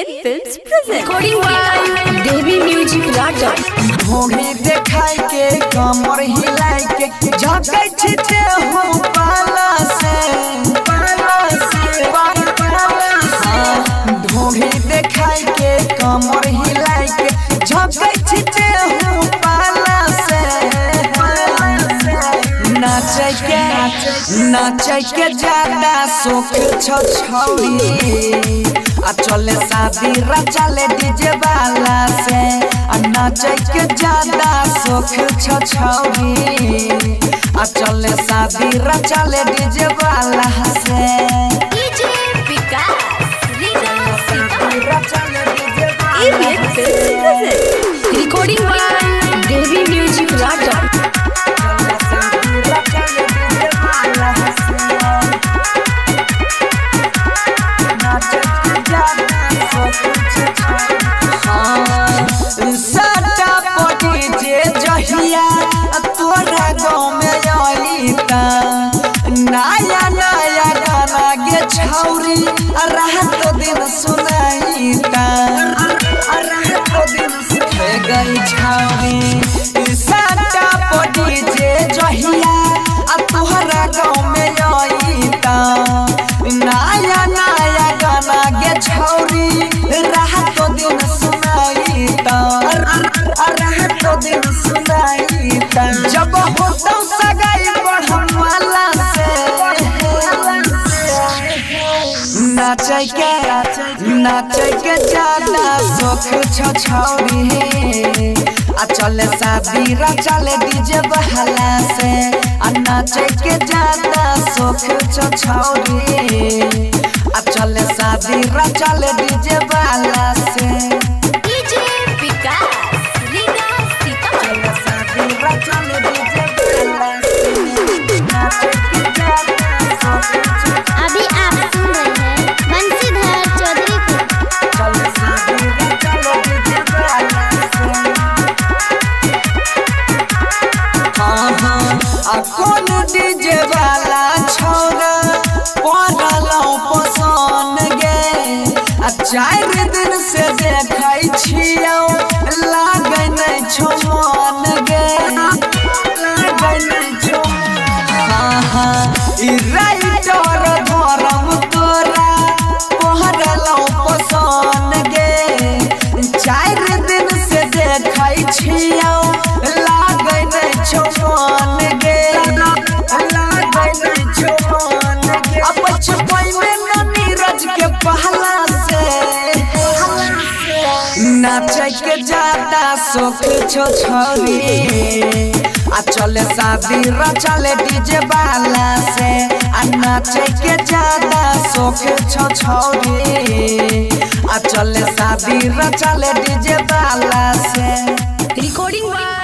Films present. Recording by Devi Music Lata. घोड़ी देखाई के कमर हिलाई के झपके छिटे हो पाला से घोड़ी देखाई के कमर हिलाई के झपके छिटे हो पाला से नाचे के ज्यादा शौक छौरी आ चले शादी रचले डीजे वाला से आ नाचे के ज्यादा शौक छौरी आ चले शादी रचले डीजे वाला से DJ Vikas, रचले DJ Indian Films present. Recording by Devi Music Lata. तोरा गाँव में आईता नया नया गाना गे छौरी रात दिन सुनाईता गई छौरी साटा पटी जे जहिया तोहरा गाँव में आईता नया नया गाना गे छौरी रात दिन सुनाईता रात दिन सुनाईता जब होता सगाई बढ़न वाला से नाचे के ज्यादा शौक छौरी आ चले शादी रचले डीजे वाला से आ नाचे के ज्यादा शौक छौरी आ चले शादी रचले डीजे वाला से DJ Vikas, चले शादी रचले डीजे वाला से नाचे के ज्यादा शौक अभी आप सुन रहे हैं बंसीधर चौधरी को। चले शादी रचले डीजे वाला से आ कौन डीजे वाला छोरा पड़लौ पसंद गे आ 4 दिन से देखै छियौ लागै नै छौ मन गे लागै नै छौ ई राइटर धरम तोरा पड़लौ पसंद गे 4 दिन से देखै छियौ लागै नै छौ मन गे लागै नै छौ मन गे अब छपै में न नीरज के पहला से नाचे के ज्यादा शौक छौरी आ चले शादी रचले डीजे वाला से आ नाचे के ज्यादा शौक छौरी आ चले शादी रचले डीजे वाला से Recording by